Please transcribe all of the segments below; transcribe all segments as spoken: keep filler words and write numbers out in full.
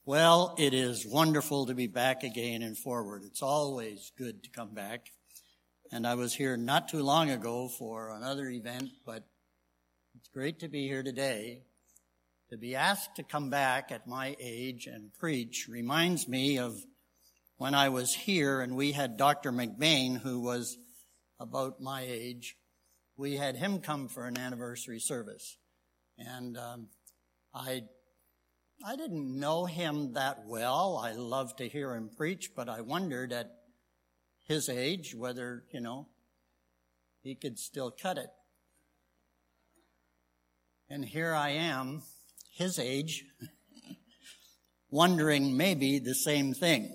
Well, it is wonderful to be back again and forward. It's always good to come back. And I was here not too long ago for another event, but it's great to be here today. To be asked to come back at my age and preach reminds me of when I was here and we had Doctor McBain, who was about my age. We had him come for an anniversary service. And um, I I didn't know him that well. I loved to hear him preach, but I wondered at his age whether, you know, he could still cut it. And here I am, his age, wondering maybe the same thing.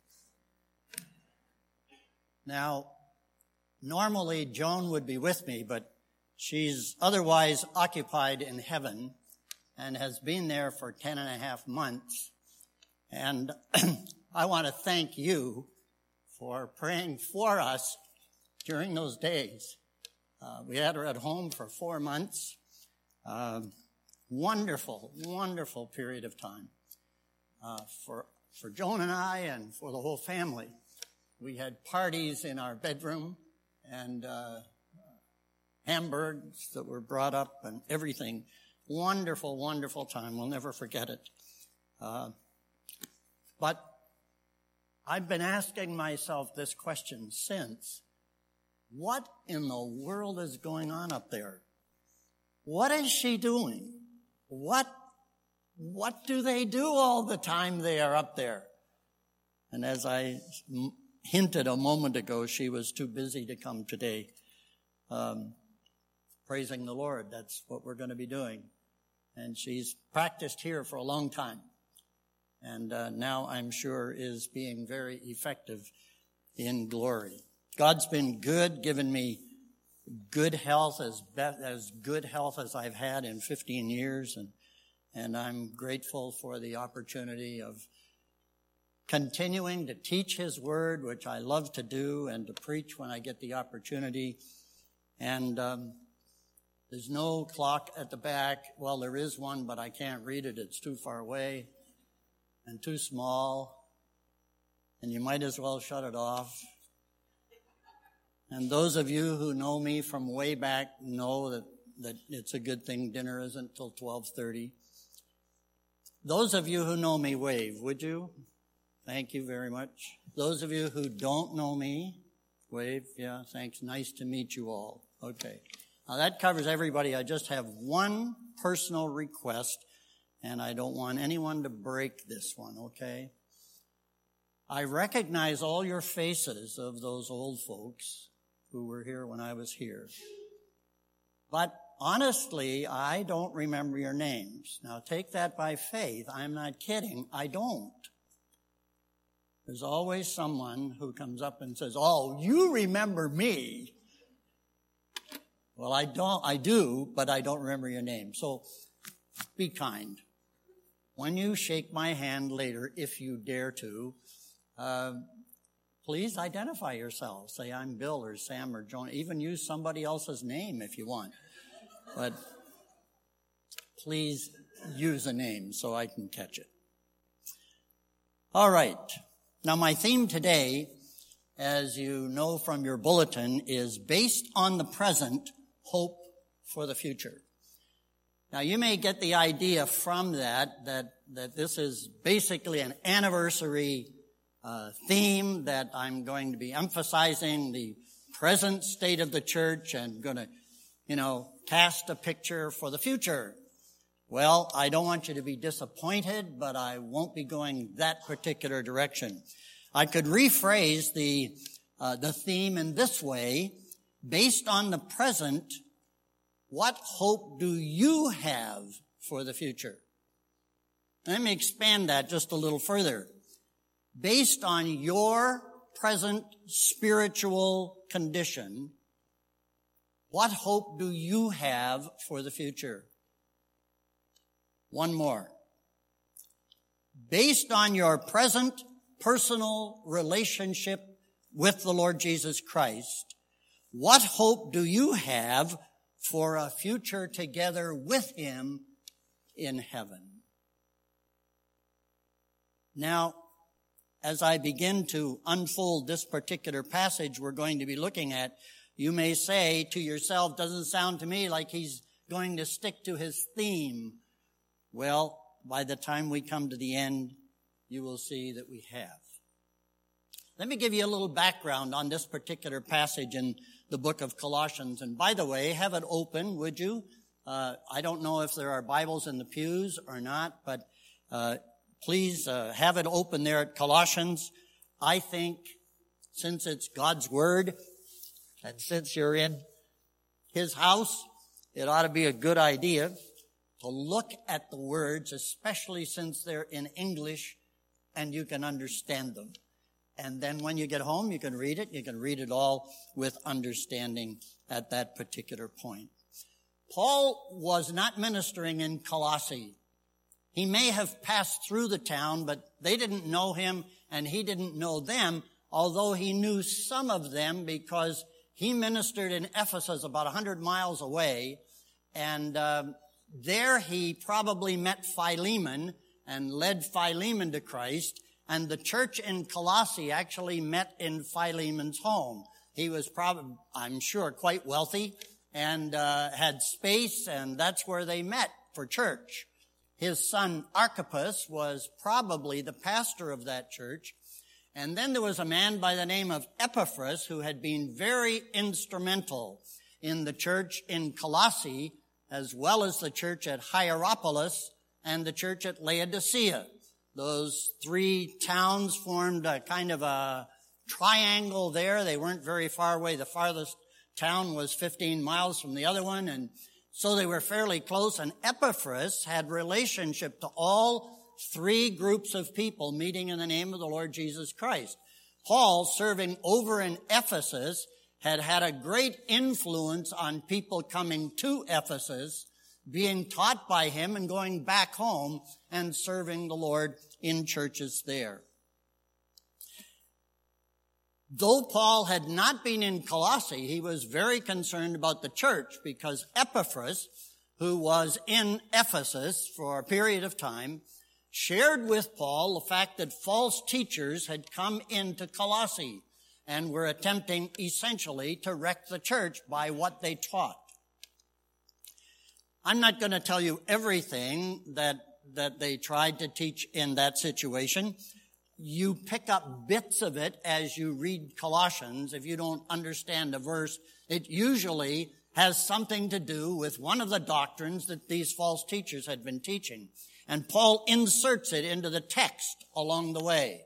Now, normally Joan would be with me, but she's otherwise occupied in heaven and has been there for ten and a half months. And I want to thank you for praying for us during those days. Uh, we had her at home for four months. Uh, wonderful, wonderful period of time uh, for for Joan and I and for the whole family. We had parties in our bedroom and uh, hamburgers that were brought up and everything. Wonderful, wonderful time. We'll never forget it. Uh, but I've been asking myself this question since. What in the world is going on up there? What is she doing? What, what do they do all the time they are up there? And as I m- hinted a moment ago, she was too busy to come today. Um, praising the Lord, that's what we're going to be doing. And she's practiced here for a long time. And uh, now I'm sure is being very effective in glory. God's been good, given me good health, as be- as good health as I've had in fifteen years. And, and I'm grateful for the opportunity of continuing to teach His Word, which I love to do, and to preach when I get the opportunity. And um, there's no clock at the back. Well, there is one, but I can't read it. It's too far away and too small. And you might as well shut it off. And those of you who know me from way back know that, that it's a good thing dinner isn't till twelve thirty. Those of you who know me, wave, would you? Thank you very much. Those of you who don't know me, wave. Yeah, thanks. Nice to meet you all. Okay. Now that covers everybody. I just have one personal request, and I don't want anyone to break this one, okay? I recognize all your faces of those old folks who were here when I was here. But honestly, I don't remember your names. Now take that by faith. I'm not kidding. I don't. There's always someone who comes up and says, "Oh, you remember me." Well, I don't, I do, but I don't remember your name. So be kind. When you shake my hand later, if you dare to, uh, please identify yourself. Say, "I'm Bill," or Sam, or Joan. Even use somebody else's name if you want. But please use a name so I can catch it. All right. Now, my theme today, as you know from your bulletin, is based on the present, hope for the future. Now, you may get the idea from that, that, that this is basically an anniversary uh, theme, that I'm going to be emphasizing the present state of the church and going to, you know, cast a picture for the future. Well, I don't want you to be disappointed, but I won't be going that particular direction. I could rephrase the uh, the theme in this way: based on the present, what hope do you have for the future? Let me expand that just a little further. Based on your present spiritual condition, what hope do you have for the future? One more. Based on your present personal relationship with the Lord Jesus Christ, what hope do you have for a future together with Him in heaven? Now, as I begin to unfold this particular passage we're going to be looking at, you may say to yourself, doesn't sound to me like he's going to stick to his theme. Well, by the time we come to the end, you will see that we have. Let me give you a little background on this particular passage in the book of Colossians. And by the way, have it open, would you? Uh, I don't know if there are Bibles in the pews or not, but uh, please uh, have it open there at Colossians. I think since it's God's Word, and since you're in His house, it ought to be a good idea to look at the words, especially since they're in English and you can understand them. And then when you get home, you can read it. You can read it all with understanding at that particular point. Paul was not ministering in Colossae. He may have passed through the town, but they didn't know him and he didn't know them, although he knew some of them because he ministered in Ephesus about one hundred miles away. And uh, there he probably met Philemon and led Philemon to Christ. And the church in Colossae actually met in Philemon's home. He was probably, I'm sure, quite wealthy and uh, had space, and that's where they met for church. His son Archippus was probably the pastor of that church. And then there was a man by the name of Epaphras who had been very instrumental in the church in Colossae, as well as the church at Hierapolis and the church at Laodicea. Those three towns formed a kind of a triangle there. They weren't very far away. The farthest town was fifteen miles from the other one, and so they were fairly close. And Epaphras had relationship to all three groups of people meeting in the name of the Lord Jesus Christ. Paul, serving over in Ephesus, had had a great influence on people coming to Ephesus, being taught by him and going back home and serving the Lord in churches there. Though Paul had not been in Colossae, he was very concerned about the church because Epaphras, who was in Ephesus for a period of time, shared with Paul the fact that false teachers had come into Colossae and were attempting essentially to wreck the church by what they taught. I'm not going to tell you everything that, that they tried to teach in that situation. You pick up bits of it as you read Colossians. If you don't understand a verse, it usually has something to do with one of the doctrines that these false teachers had been teaching. And Paul inserts it into the text along the way.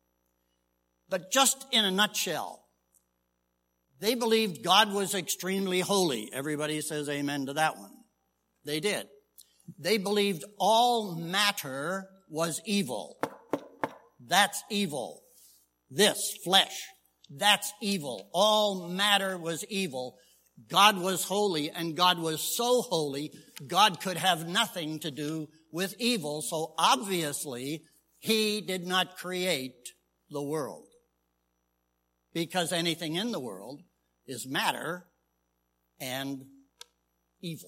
But just in a nutshell, they believed God was extremely holy. Everybody says amen to that one. They did. They believed all matter was evil. That's evil. This, flesh, that's evil. All matter was evil. God was holy, and God was so holy, God could have nothing to do with evil. So obviously, he did not create the world. Because anything in the world is matter and evil.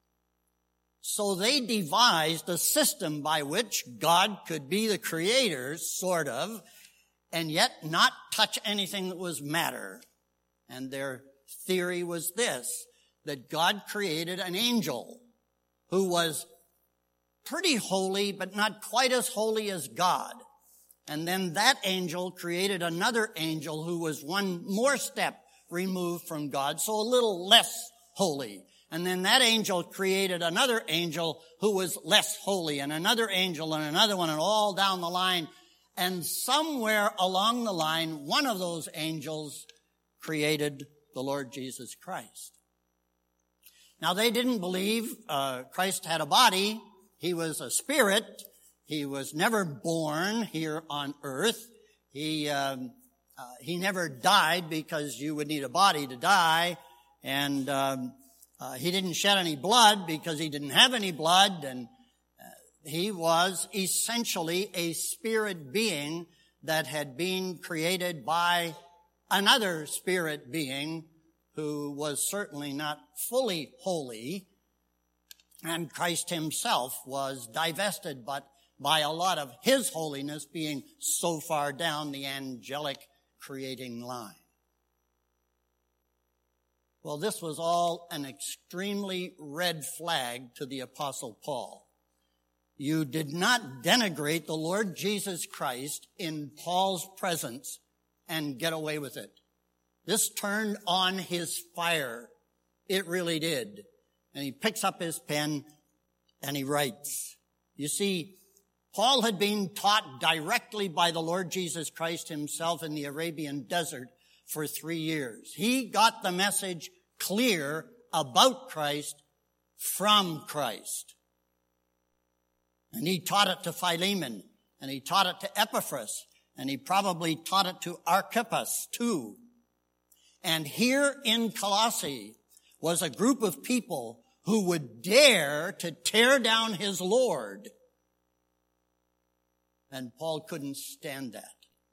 So they devised a system by which God could be the creator, sort of, and yet not touch anything that was matter. And their theory was this, that God created an angel who was pretty holy, but not quite as holy as God. And then that angel created another angel who was one more step removed from God, so a little less holy. And then that angel created another angel who was less holy, and another angel and another one, and all down the line. And somewhere along the line, one of those angels created the Lord Jesus Christ. Now, they didn't believe uh, Christ had a body. He was a spirit. He was never born here on earth. He um, uh, he never died because you would need a body to die. And um, uh, he didn't shed any blood because he didn't have any blood. And uh, he was essentially a spirit being that had been created by another spirit being who was certainly not fully holy. And Christ himself was divested, but by a lot of his holiness being so far down the angelic creating line. Well, this was all an extremely red flag to the Apostle Paul. You did not denigrate the Lord Jesus Christ in Paul's presence and get away with it. This turned on his fire. It really did. And he picks up his pen and he writes. You see, Paul had been taught directly by the Lord Jesus Christ himself in the Arabian desert for three years. He got the message clear about Christ from Christ. And he taught it to Philemon, and he taught it to Epaphras, and he probably taught it to Archippus too. And here in Colossae was a group of people who would dare to tear down his Lord. And Paul couldn't stand that.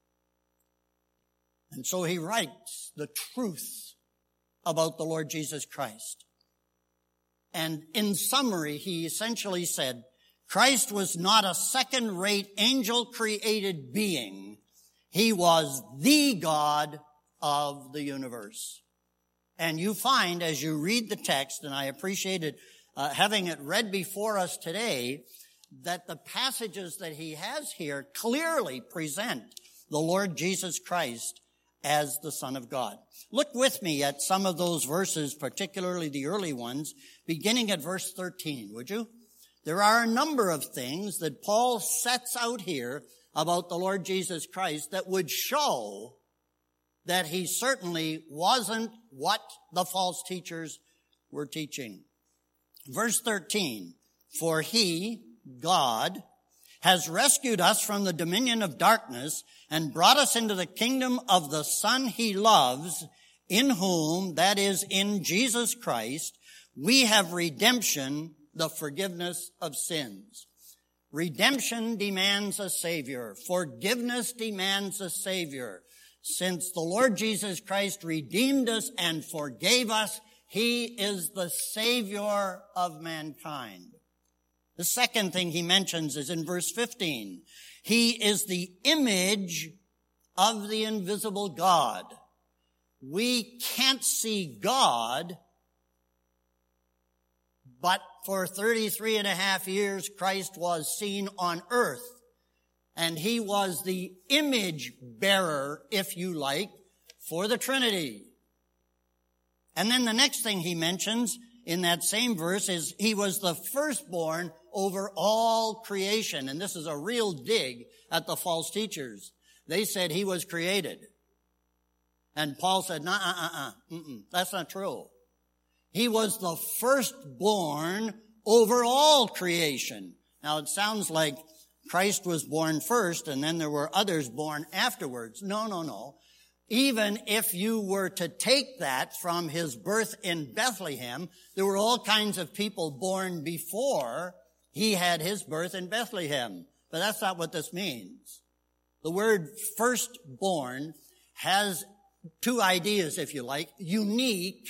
And so he writes the truth about the Lord Jesus Christ. And in summary, he essentially said, Christ was not a second-rate angel-created being. He was the God of the universe. And you find, as you read the text, and I appreciated uh, having it read before us today, that the passages that he has here clearly present the Lord Jesus Christ as the Son of God. Look with me at some of those verses, particularly the early ones, beginning at verse thirteen, would you? There are a number of things that Paul sets out here about the Lord Jesus Christ that would show that he certainly wasn't what the false teachers were teaching. Verse thirteen, for he, God, has rescued us from the dominion of darkness and brought us into the kingdom of the Son he loves, in whom, that is, in Jesus Christ, we have redemption, the forgiveness of sins. Redemption demands a Savior. Forgiveness demands a Savior. Since the Lord Jesus Christ redeemed us and forgave us, he is the Savior of mankind. The second thing he mentions is in verse fifteen. He is the image of the invisible God. We can't see God, but for thirty-three and a half years, Christ was seen on earth. And he was the image bearer, if you like, for the Trinity. And then the next thing he mentions in that same verse is he was the firstborn over all creation. And this is a real dig at the false teachers. They said he was created. And Paul said, no, uh-uh-uh, mm-mm, that's not true. He was the firstborn over all creation. Now it sounds like Christ was born first and then there were others born afterwards. No, no, no. Even if you were to take that from his birth in Bethlehem, there were all kinds of people born before he had his birth in Bethlehem. But that's not what this means. The word firstborn has two ideas, if you like. Unique,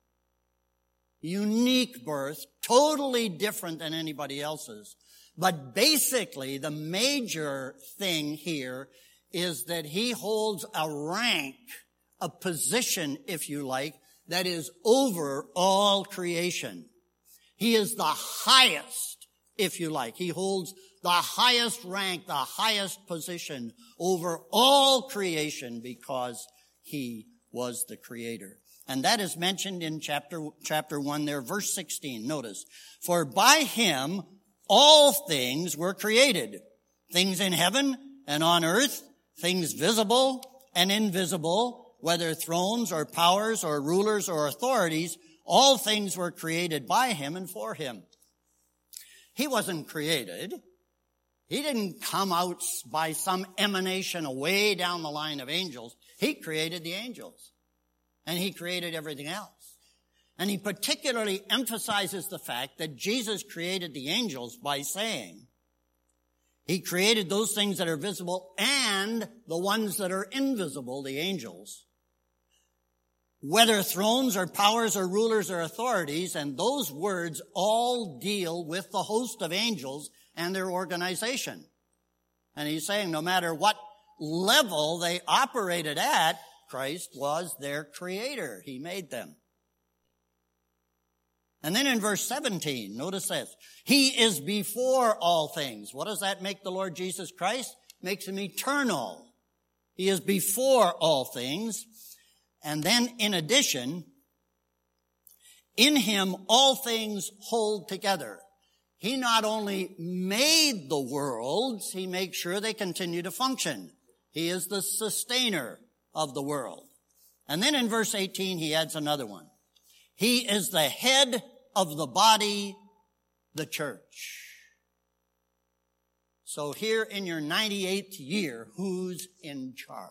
unique birth, totally different than anybody else's. But basically, the major thing here is that he holds a rank, a position, if you like, that is over all creation. He is the highest, if you like. He holds the highest rank, the highest position over all creation because he was the creator. And that is mentioned in chapter, chapter one there, verse sixteen. Notice, for by him all things were created, things in heaven and on earth, things visible and invisible, whether thrones or powers or rulers or authorities, all things were created by him and for him. He wasn't created. He didn't come out by some emanation away down the line of angels. He created the angels. And he created everything else. And he particularly emphasizes the fact that Jesus created the angels by saying, he created those things that are visible and the ones that are invisible, the angels. Whether thrones or powers or rulers or authorities, and those words all deal with the host of angels and their organization. And he's saying no matter what level they operated at, Christ was their creator. He made them. And then in verse seventeen, notice this. He is before all things. What does that make the Lord Jesus Christ? Makes him eternal. He is before all things. And then in addition, in him all things hold together. He not only made the worlds, he makes sure they continue to function. He is the sustainer of the world. And then in verse eighteen, he adds another one. He is the head of the body, the church. So here in your ninety-eighth year, who's in charge?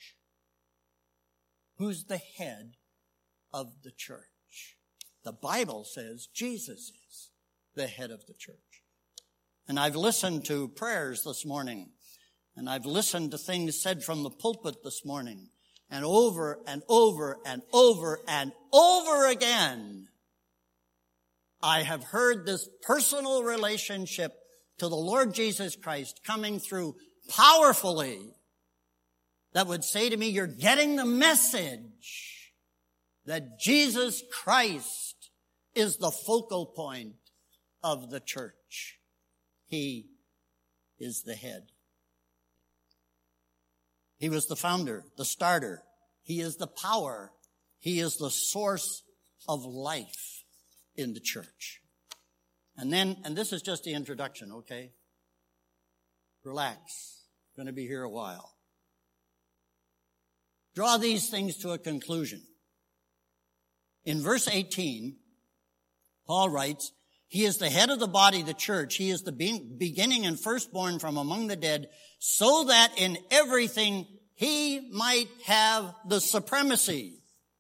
Who's the head of the church? The Bible says Jesus is the head of the church. And I've listened to prayers this morning, and I've listened to things said from the pulpit this morning, and over and over and over and over again, I have heard this personal relationship to the Lord Jesus Christ coming through powerfully that would say to me, you're getting the message that Jesus Christ is the focal point of the church. He is the head. He was the founder, the starter. He is the power. He is the source of life in the church. And then, and this is just the introduction, okay? Relax. Going to be here a while. Draw these things to a conclusion. In verse eighteen, Paul writes, he is the head of the body, the church. He is the beginning and firstborn from among the dead, so that in everything he might have the supremacy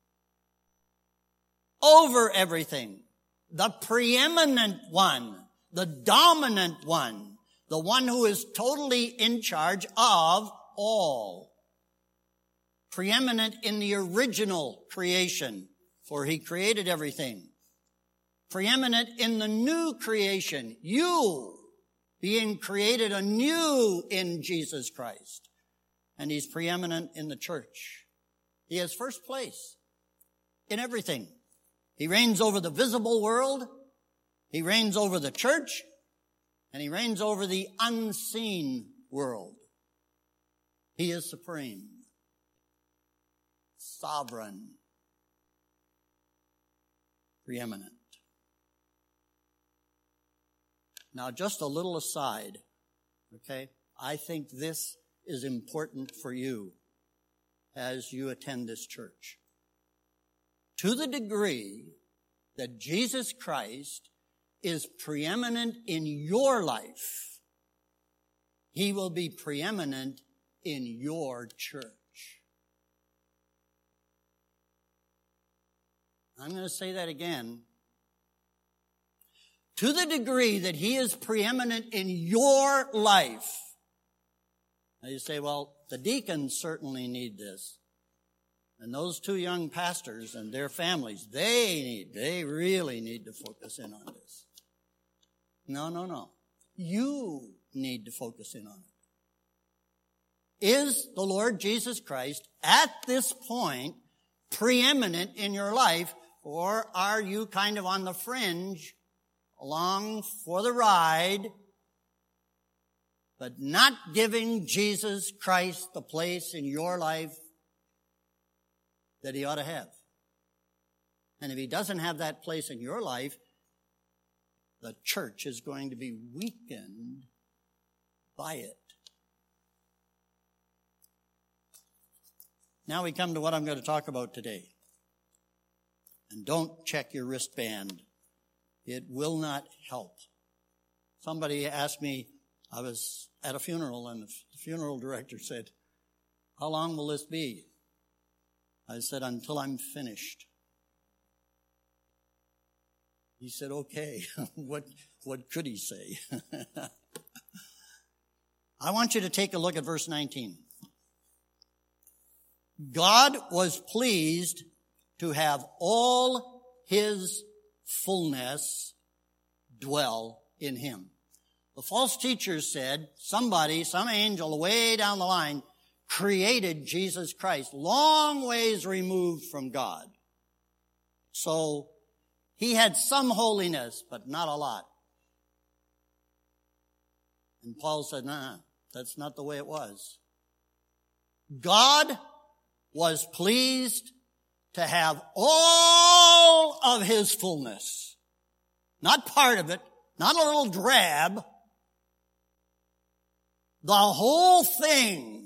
over everything. The preeminent one, the dominant one, the one who is totally in charge of all. Preeminent in the original creation, for he created everything. Preeminent in the new creation, you being created anew in Jesus Christ. And he's preeminent in the church. He has first place in everything. He reigns over the visible world, he reigns over the church, and he reigns over the unseen world. He is supreme, sovereign, preeminent. Now, just a little aside, okay? I think this is important for you as you attend this church. To the degree that Jesus Christ is preeminent in your life, he will be preeminent in your church. I'm going to say that again. To the degree that he is preeminent in your life. Now you say, well, the deacons certainly need this. And those two young pastors and their families, they need, they really need to focus in on this. No, no, no. You need to focus in on it. Is the Lord Jesus Christ at this point preeminent in your life, or are you kind of on the fringe, along for the ride, but not giving Jesus Christ the place in your life that he ought to have? And if he doesn't have that place in your life, the church is going to be weakened by it. Now we come to what I'm going to talk about today. And don't check your wristband. It will not help. Somebody asked me, I was at a funeral, and the funeral director said, how long will this be? I said, until I'm finished. He said, okay. what, what could he say? I want you to take a look at verse nineteen. God was pleased to have all his fullness dwell in him. The false teachers said somebody, some angel way down the line, created Jesus Christ, long ways removed from God. So he had some holiness, but not a lot. And Paul said, nah, that's not the way it was. God was pleased to have all of his fullness. Not part of it, not a little drab. The whole thing.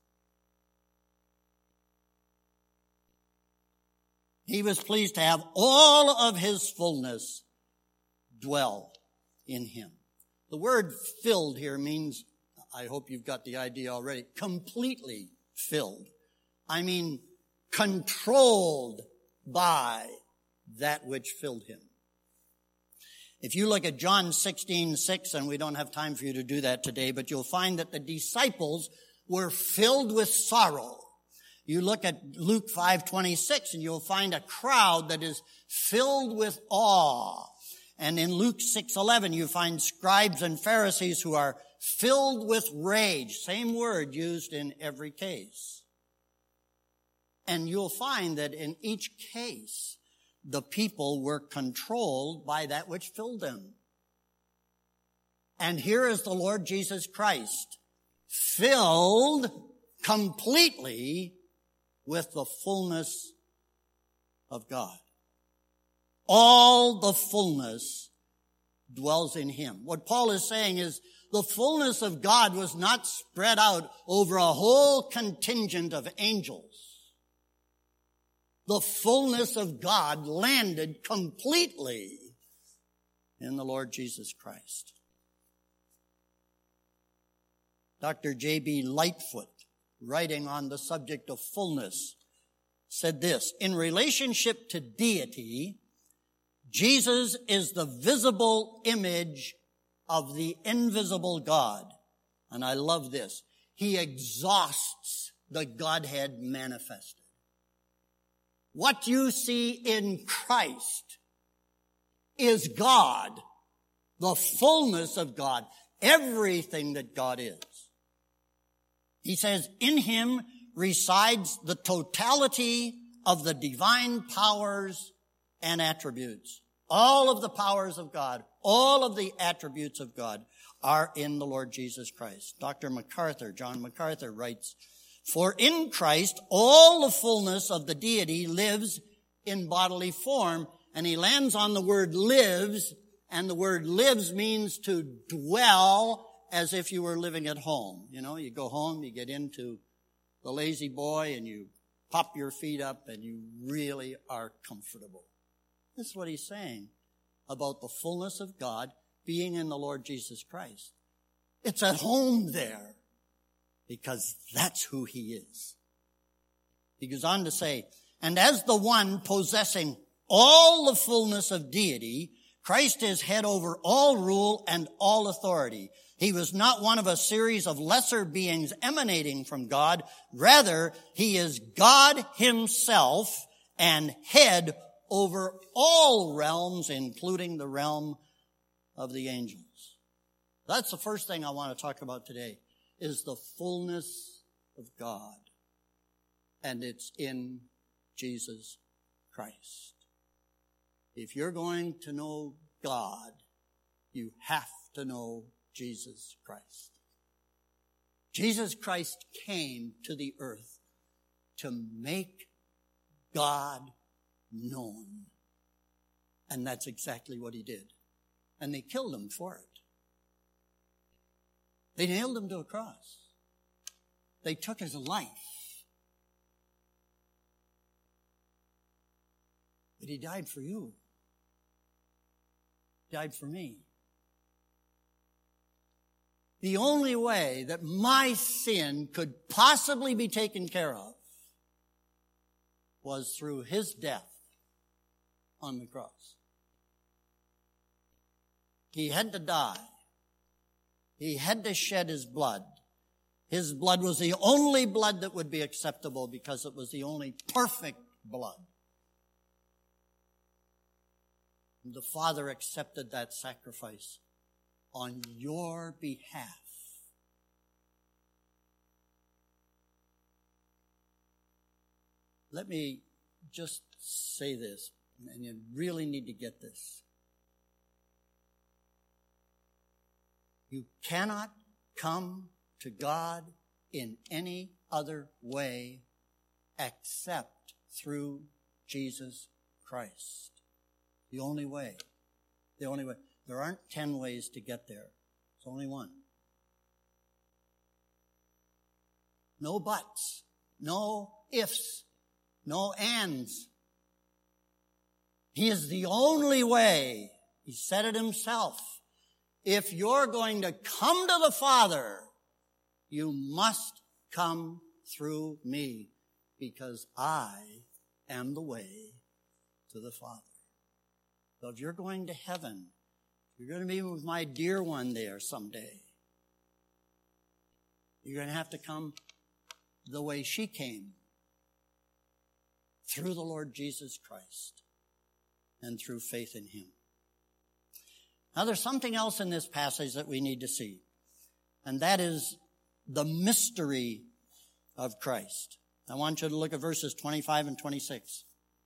He was pleased to have all of his fullness dwell in him. The word filled here means, I hope you've got the idea already, completely filled. I mean, controlled by that which filled him. If you look at John sixteen six, and we don't have time for you to do that today, but you'll find that the disciples were filled with sorrow. You look at Luke five twenty-six, and you'll find a crowd that is filled with awe. And in Luke six eleven, you find scribes and Pharisees who are filled with rage. Same word used in every case. And you'll find that in each case, the people were controlled by that which filled them. And here is the Lord Jesus Christ, filled completely with the fullness of God. All the fullness dwells in him. What Paul is saying is the fullness of God was not spread out over a whole contingent of angels. The fullness of God landed completely in the Lord Jesus Christ. Doctor J B Lightfoot, writing on the subject of fullness, said this: in relationship to deity, Jesus is the visible image of the invisible God. And I love this. He exhausts the Godhead manifested. What you see in Christ is God, the fullness of God, everything that God is. He says, in him resides the totality of the divine powers and attributes. All of the powers of God, all of the attributes of God are in the Lord Jesus Christ. Doctor MacArthur, John MacArthur writes, for in Christ all the fullness of the deity lives in bodily form. And he lands on the word lives, and the word lives means to dwell as if you were living at home. You know, you go home, you get into the lazy boy, and you pop your feet up, and you really are comfortable. This is what he's saying about the fullness of God being in the Lord Jesus Christ. It's at home there because that's who he is. He goes on to say, and as the one possessing all the fullness of deity, Christ is head over all rule and all authority. He was not one of a series of lesser beings emanating from God. Rather, he is God himself and head over all realms, including the realm of the angels. That's the first thing I want to talk about today, is the fullness of God. And it's in Jesus Christ. If you're going to know God, you have to know Jesus Christ. Jesus Christ came to the earth to make God known. And that's exactly what he did. And they killed him for it. They nailed him to a cross. They took his life. But he died for you. He died for me. The only way that my sin could possibly be taken care of was through his death on the cross. He had to die. He had to shed his blood. His blood was the only blood that would be acceptable because it was the only perfect blood. The Father accepted that sacrifice on your behalf. Let me just say this, and you really need to get this. You cannot come to God in any other way except through Jesus Christ. The only way. The only way. There aren't ten ways to get there. There's only one. No buts. No ifs. No ands. He is the only way. He said it himself. If you're going to come to the Father, you must come through me, because I am the way to the Father. So if you're going to heaven, you're going to be with my dear one there someday. You're going to have to come the way she came, through the Lord Jesus Christ and through faith in him. Now there's something else in this passage that we need to see, and that is the mystery of Christ. I want you to look at verses twenty-five and twenty-six.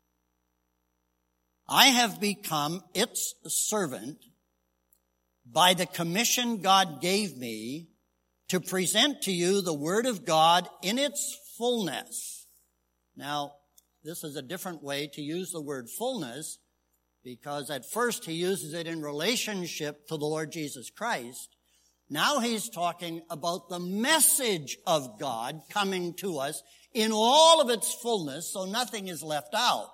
I have become its servant by the commission God gave me to present to you the Word of God in its fullness. Now, this is a different way to use the word fullness, because at first he uses it in relationship to the Lord Jesus Christ. Now he's talking about the message of God coming to us in all of its fullness, so nothing is left out.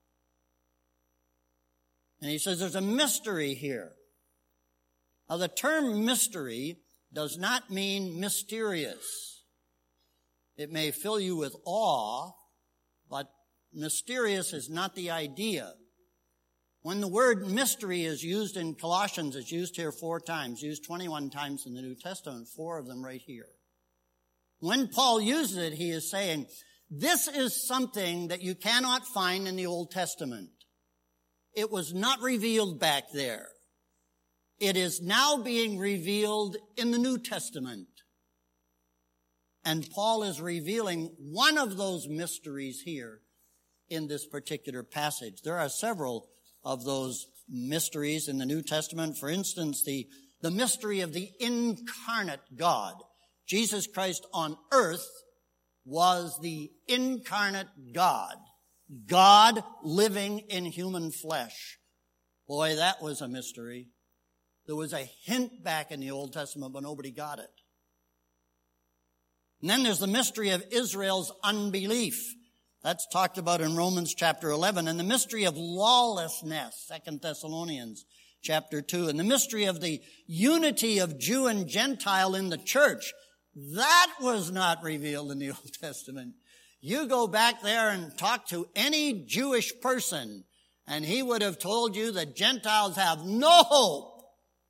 And he says there's a mystery here. Now the term mystery does not mean mysterious. It may fill you with awe, but mysterious is not the idea. When the word mystery is used in Colossians, it's used here four times, used twenty-one times in the New Testament, four of them right here. When Paul uses it, he is saying, this is something that you cannot find in the Old Testament. It was not revealed back there. It is now being revealed in the New Testament. And Paul is revealing one of those mysteries here in this particular passage. There are several of those mysteries in the New Testament. For instance, the, the mystery of the incarnate God. Jesus Christ on earth was the incarnate God. God living in human flesh. Boy, that was a mystery. There was a hint back in the Old Testament, but nobody got it. And then there's the mystery of Israel's unbelief. That's talked about in Romans chapter eleven. And the mystery of lawlessness, Second Thessalonians chapter two. And the mystery of the unity of Jew and Gentile in the church. That was not revealed in the Old Testament. You go back there and talk to any Jewish person, and he would have told you that Gentiles have no hope.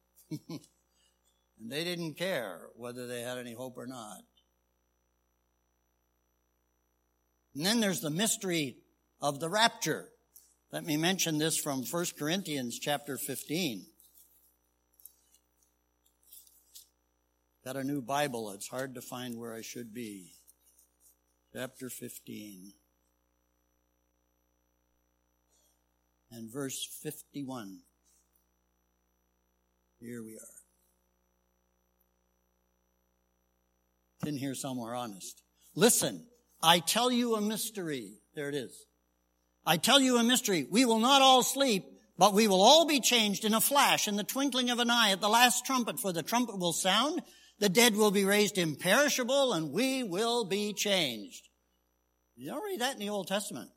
And they didn't care whether they had any hope or not. And then there's the mystery of the rapture. Let me mention this from First Corinthians chapter fifteen. Got a new Bible. It's hard to find where I should be. Chapter fifteen. And verse fifty-one. Here we are. It's in here somewhere, honest. Listen. I tell you a mystery. There it is. I tell you a mystery. We will not all sleep, but we will all be changed in a flash, in the twinkling of an eye, at the last trumpet. For the trumpet will sound, the dead will be raised imperishable, and we will be changed. You don't read that in the Old Testament.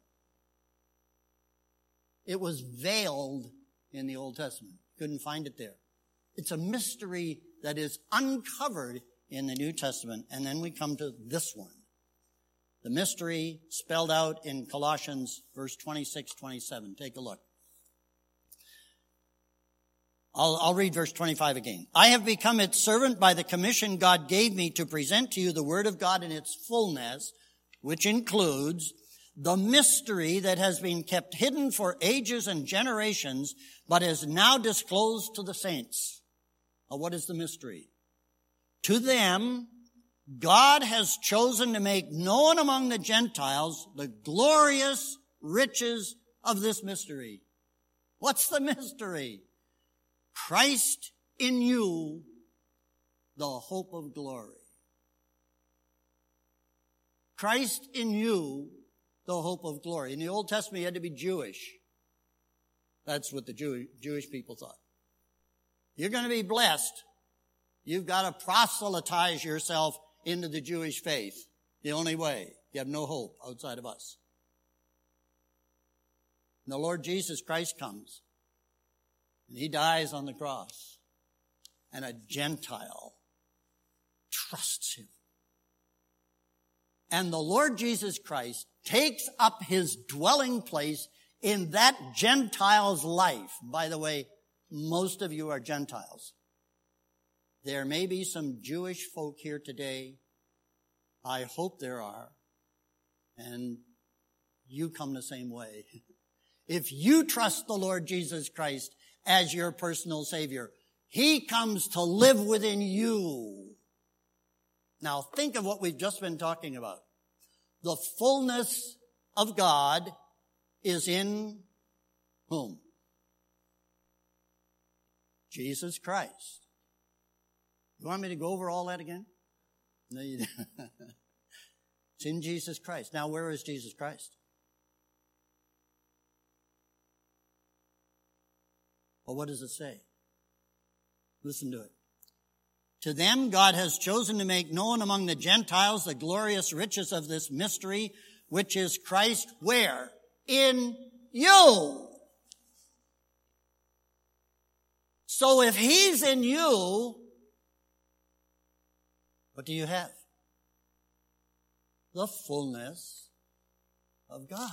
It was veiled in the Old Testament. Couldn't find it there. It's a mystery that is uncovered in the New Testament. And then we come to this one. The mystery spelled out in Colossians verse twenty-six, twenty-seven. Take a look. I'll, I'll read verse twenty-five again. I have become its servant by the commission God gave me to present to you the Word of God in its fullness, which includes the mystery that has been kept hidden for ages and generations, but is now disclosed to the saints. Now, what is the mystery? To them, God has chosen to make known among the Gentiles the glorious riches of this mystery. What's the mystery? Christ in you, the hope of glory. Christ in you, the hope of glory. In the Old Testament, you had to be Jewish. That's what the Jew, Jewish people thought. You're going to be blessed. You've got to proselytize yourself into the Jewish faith. The only way. You have no hope outside of us. And the Lord Jesus Christ comes. And he dies on the cross. And a Gentile trusts him. And the Lord Jesus Christ takes up his dwelling place in that Gentile's life. By the way, most of you are Gentiles. There may be some Jewish folk here today. I hope there are. And you come the same way. If you trust the Lord Jesus Christ as your personal Savior, he comes to live within you. Now think of what we've just been talking about. The fullness of God is in whom? Jesus Christ. You want me to go over all that again? No, you don't. It's in Jesus Christ. Now, where is Jesus Christ? Well, what does it say? Listen to it. To them God has chosen to make known among the Gentiles the glorious riches of this mystery, which is Christ where? In you. So if he's in you, what do you have? The fullness of God.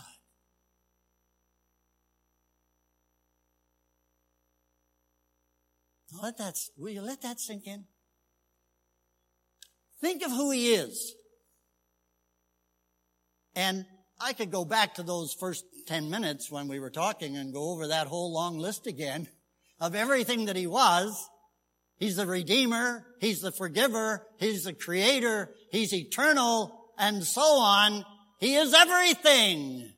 Let that, will you let that sink in? Think of who he is. And I could go back to those first ten minutes when we were talking and go over that whole long list again of everything that he was. He's the Redeemer, he's the Forgiver, he's the Creator, he's eternal, and so on. He is everything.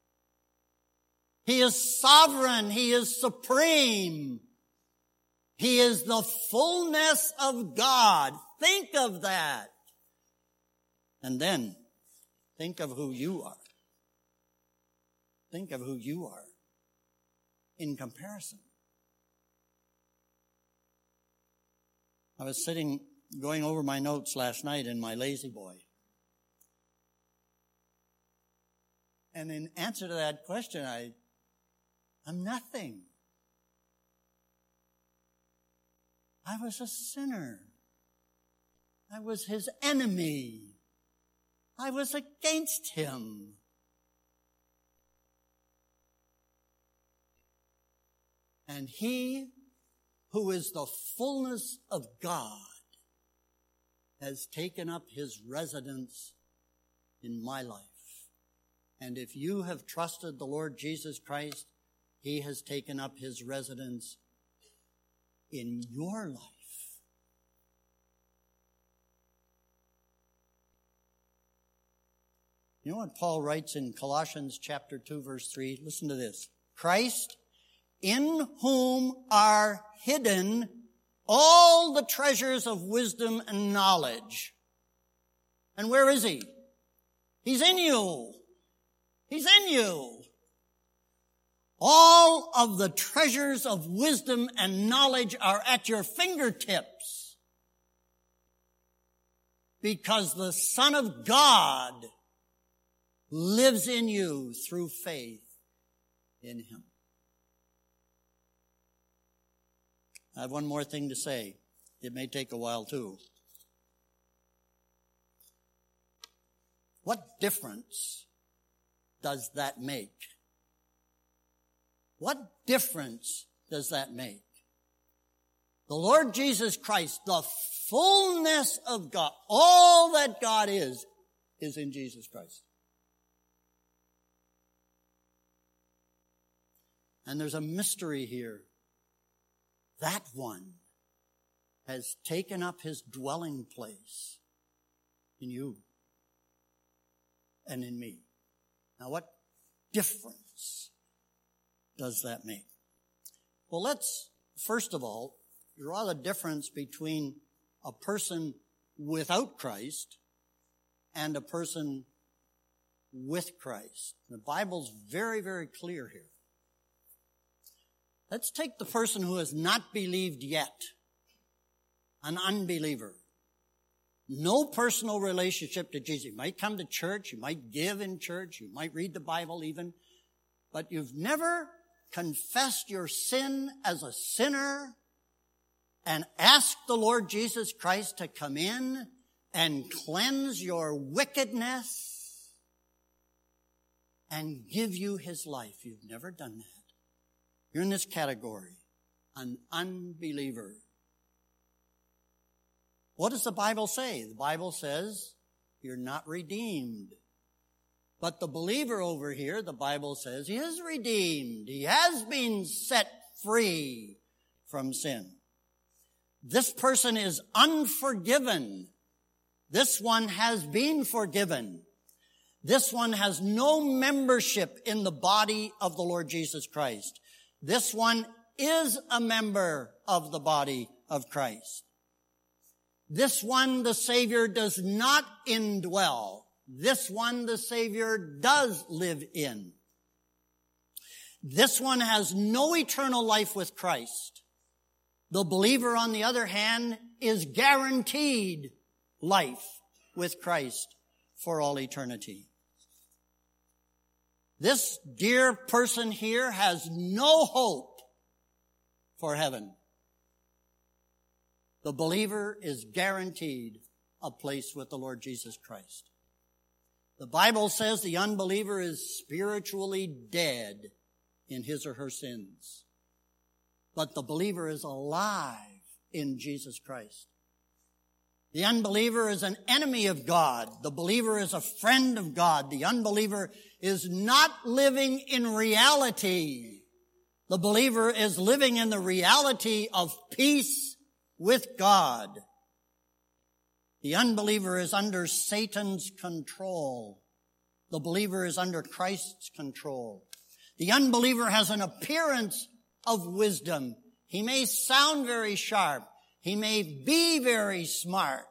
He is sovereign, he is supreme. He is the fullness of God. Think of that. And then, think of who you are. Think of who you are in comparison. I was sitting, going over my notes last night in my lazy boy. And in answer to that question, I, I'm nothing. I was a sinner. I was his enemy. I was against him. And he who is the fullness of God has taken up his residence in my life. And if you have trusted the Lord Jesus Christ, he has taken up his residence in your life. You know what Paul writes in Colossians chapter two, verse three? Listen to this. Christ, in whom are hidden all the treasures of wisdom and knowledge. And where is he? He's in you. He's in you. All of the treasures of wisdom and knowledge are at your fingertips because the Son of God lives in you through faith in him. I have one more thing to say. It may take a while too. What difference does that make? What difference does that make? The Lord Jesus Christ, the fullness of God, all that God is, is in Jesus Christ. And there's a mystery here. That one has taken up his dwelling place in you and in me. Now, what difference does that make? Well, let's, first of all, draw the difference between a person without Christ and a person with Christ. The Bible's very, very clear here. Let's take the person who has not believed yet, an unbeliever. No personal relationship to Jesus. You might come to church, you might give in church, you might read the Bible even, but you've never confessed your sin as a sinner and asked the Lord Jesus Christ to come in and cleanse your wickedness and give you his life. You've never done that. You're in this category, an unbeliever. What does the Bible say? The Bible says you're not redeemed. But the believer over here, the Bible says he is redeemed. He has been set free from sin. This person is unforgiven. This one has been forgiven. This one has no membership in the body of the Lord Jesus Christ. This one is a member of the body of Christ. This one, the Savior does not indwell. This one, the Savior does live in. This one has no eternal life with Christ. The believer, on the other hand, is guaranteed life with Christ for all eternity. This dear person here has no hope for heaven. The believer is guaranteed a place with the Lord Jesus Christ. The Bible says the unbeliever is spiritually dead in his or her sins. But the believer is alive in Jesus Christ. The unbeliever is an enemy of God. The believer is a friend of God. The unbeliever is not living in reality. The believer is living in the reality of peace with God. The unbeliever is under Satan's control. The believer is under Christ's control. The unbeliever has an appearance of wisdom. He may sound very sharp. He may be very smart.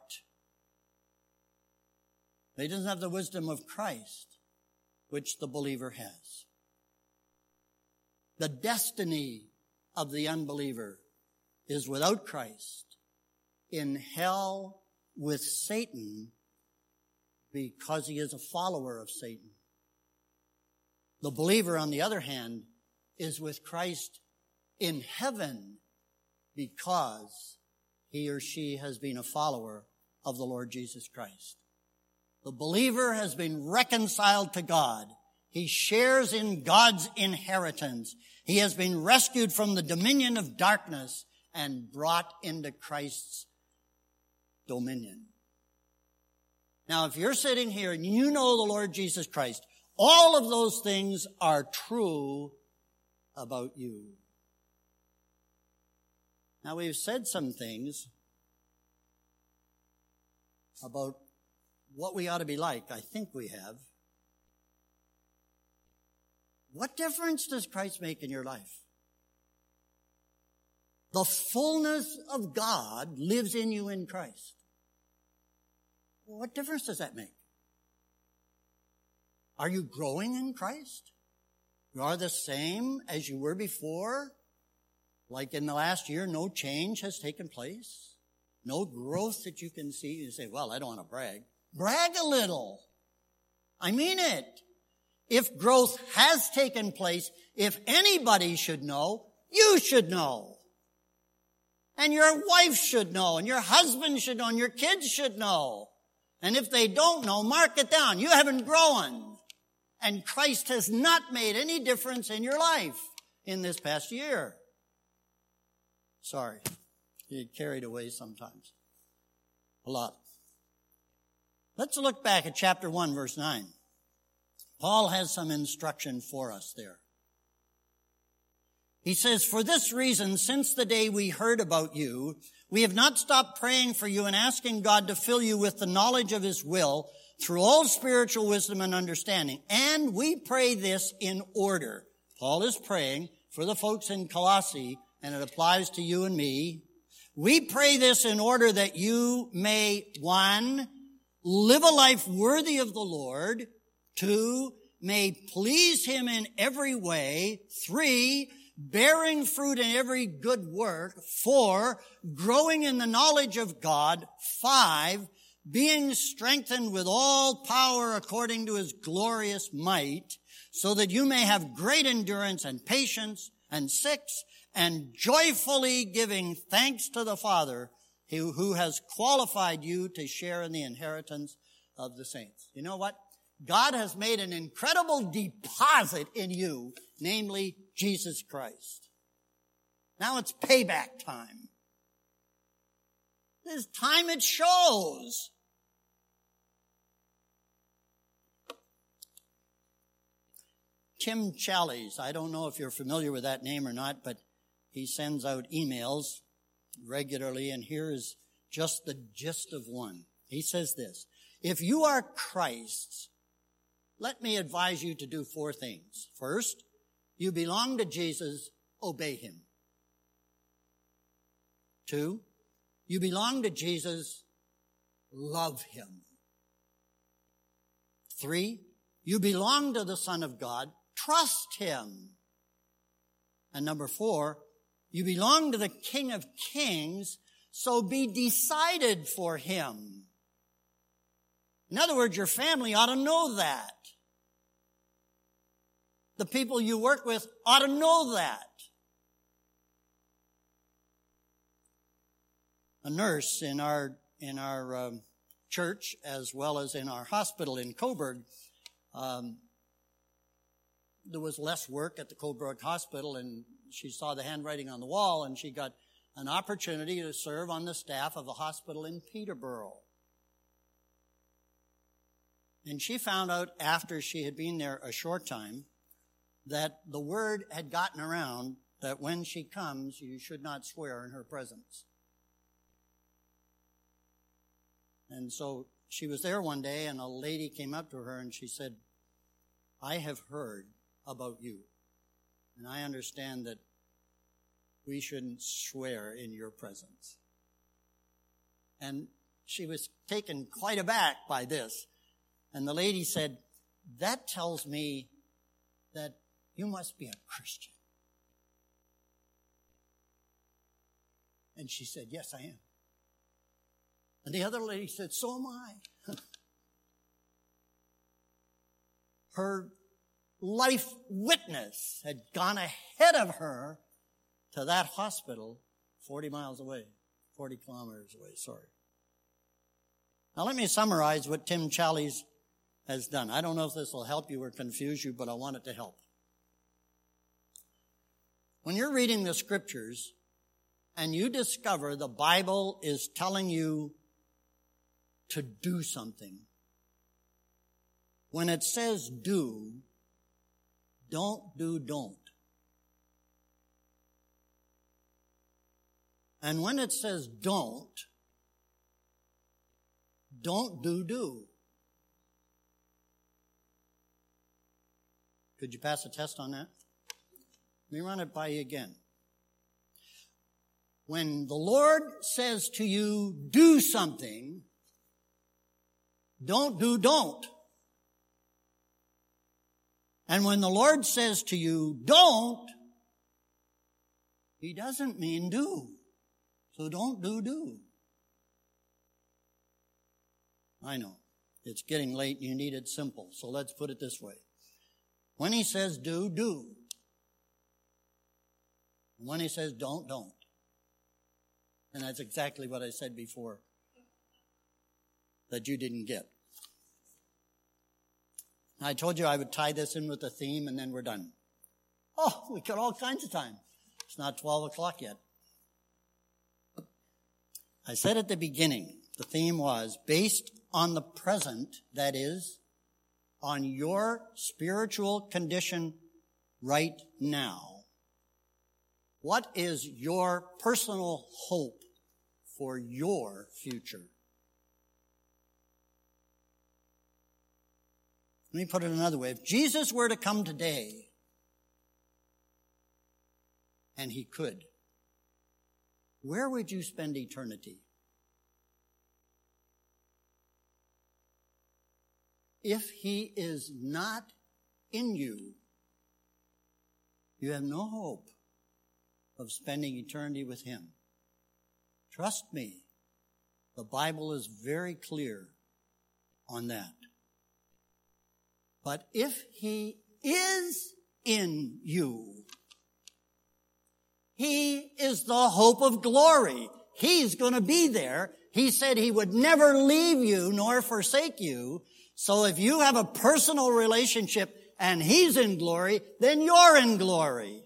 But he doesn't have the wisdom of Christ, which the believer has. The destiny of the unbeliever is without Christ, in hell with Satan, because he is a follower of Satan. The believer, on the other hand, is with Christ in heaven because he or she has been a follower of the Lord Jesus Christ. The believer has been reconciled to God. He shares in God's inheritance. He has been rescued from the dominion of darkness and brought into Christ's dominion. Now, if you're sitting here and you know the Lord Jesus Christ, all of those things are true about you. Now, we've said some things about what we ought to be like. I think we have. What difference does Christ make in your life? The fullness of God lives in you in Christ. What difference does that make? Are you growing in Christ? You are the same as you were before? Like in the last year, no change has taken place? No growth that you can see? You say, well, I don't want to brag. Brag a little. I mean it. If growth has taken place, if anybody should know, you should know. And your wife should know, and your husband should know, and your kids should know. And if they don't know, mark it down. You haven't grown. And Christ has not made any difference in your life in this past year. Sorry. You get carried away sometimes. A lot. Let's look back at chapter one, verse nine. Paul has some instruction for us there. He says, for this reason, since the day we heard about you, we have not stopped praying for you and asking God to fill you with the knowledge of his will through all spiritual wisdom and understanding. And we pray this in order. Paul is praying for the folks in Colossae, and it applies to you and me. We pray this in order that you may, one, live a life worthy of the Lord. Two, may please him in every way. Three, bearing fruit in every good work. Four, growing in the knowledge of God. Five, being strengthened with all power according to his glorious might, so that you may have great endurance and patience. And six, and joyfully giving thanks to the Father who, who has qualified you to share in the inheritance of the saints. You know what? God has made an incredible deposit in you, namely Jesus Christ. Now it's payback time. This time it shows. Tim Challies, I don't know if you're familiar with that name or not, but he sends out emails regularly, and here is just the gist of one. He says this: if you are Christ's, let me advise you to do four things. First, you belong to Jesus, obey him. Two, you belong to Jesus, love him. Three, you belong to the Son of God, trust him. And number four, you belong to the King of Kings, so be decided for him. In other words, your family ought to know that. The people you work with ought to know that. A nurse in our in our um, church, as well as in our hospital in Coburg, um, there was less work at the Coburg Hospital, and she saw the handwriting on the wall, and she got an opportunity to serve on the staff of a hospital in Peterborough. And she found out after she had been there a short time that the word had gotten around that when she comes, you should not swear in her presence. And so she was there one day, and a lady came up to her and she said, I have heard about you, and I understand that we shouldn't swear in your presence. And she was taken quite aback by this. And the lady said, that tells me that you must be a Christian. And she said, yes, I am. And the other lady said, so am I. Her life witness had gone ahead of her to that hospital forty miles away, forty kilometers away, sorry. Now let me summarize what Tim Challies has done. I don't know if this will help you or confuse you, but I want it to help. When you're reading the scriptures and you discover the Bible is telling you to do something, when it says do, don't do don't. And when it says don't, don't do do. Could you pass a test on that? Let me run it by you again. When the Lord says to you, do something, don't do don't. And when the Lord says to you, don't, he doesn't mean do. So don't do do. I know. It's getting late and you need it simple. So let's put it this way. When he says do, do. And when he says don't, don't. And that's exactly what I said before that you didn't get. I told you I would tie this in with the theme and then we're done. Oh, we got all kinds of time. It's not twelve o'clock yet. I said at the beginning, the theme was based on the present, that is, on your spiritual condition right now. What is your personal hope for your future? Let me put it another way. If Jesus were to come today, and he could, where would you spend eternity? If he is not in you, you have no hope of spending eternity with him. Trust me, the Bible is very clear on that. But if he is in you, he is the hope of glory. He's going to be there. He said he would never leave you nor forsake you. So if you have a personal relationship and he's in glory, then you're in glory.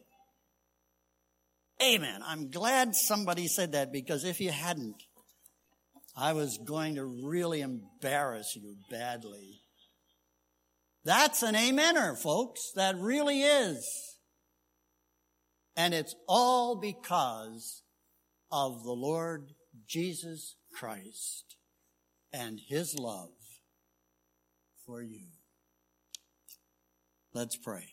Amen. I'm glad somebody said that, because if you hadn't, I was going to really embarrass you badly. That's an amener, folks. That really is. And it's all because of the Lord Jesus Christ and his love for you. Let's pray.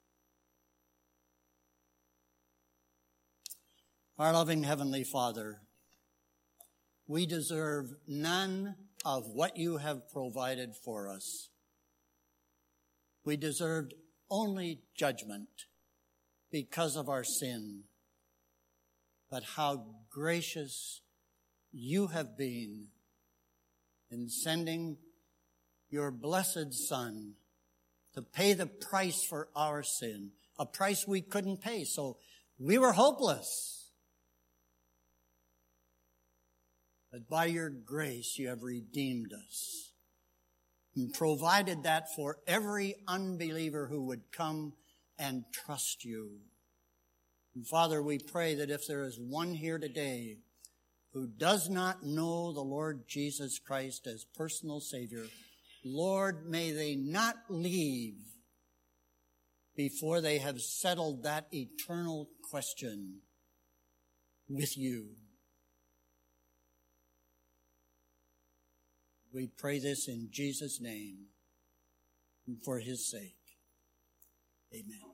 Our loving Heavenly Father, we deserve none of what you have provided for us. We deserved only judgment because of our sin. But how gracious you have been in sending your blessed Son to pay the price for our sin, a price we couldn't pay. So we were hopeless. But by your grace, you have redeemed us and provided that for every unbeliever who would come and trust you. And Father, we pray that if there is one here today who does not know the Lord Jesus Christ as personal Savior, Lord, may they not leave before they have settled that eternal question with you. We pray this in Jesus' name and for his sake. Amen.